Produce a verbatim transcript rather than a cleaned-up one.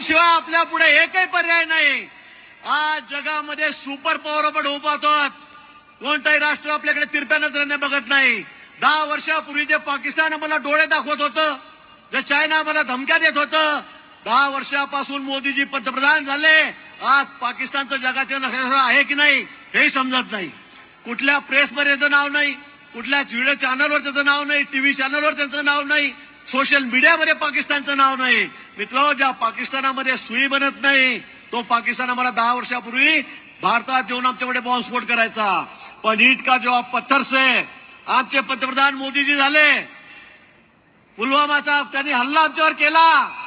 शिवाय आपल्या पुढे एकही पर्याय नाही। आज जगामध्ये सुपर पॉवर आपण होऊ पाहतो, कोणताही राष्ट्र आपल्याकडे तिरप्या नजरेने बघत नाही। दहा वर्षापूर्वी जे पाकिस्तान मला डोळे दाखवत होतं, जे चायना मला धमक्या देत होतं, दहा वर्षापासून मोदीजी पंतप्रधान झाले, आज पाकिस्तानचं जगाचे नक्षत्र आहे की नाही हेही समजत नाही। कुठल्या प्रेसमध्ये त्याचं नाव नाही, कुठल्या व्हिडिओ चॅनलवर त्याचं नाव नाही, टीव्ही चॅनलवर त्यांचं नाव नाही, सोशल मीडियामध्ये पाकिस्तानचं नाव नाही। मित्र, ज्या पाकिस्तानामध्ये सुई बनत नाही तो पाकिस्तान आम्हाला दहा वर्षापूर्वी भारतात येऊन आमच्याकडे बॉम्बस्फोट करायचा। पण ईट का जवाब पत्थर से आमचे पंतप्रधान मोदीजी झाले, पुलवामाचा त्यांनी हल्ला आमच्यावर केला,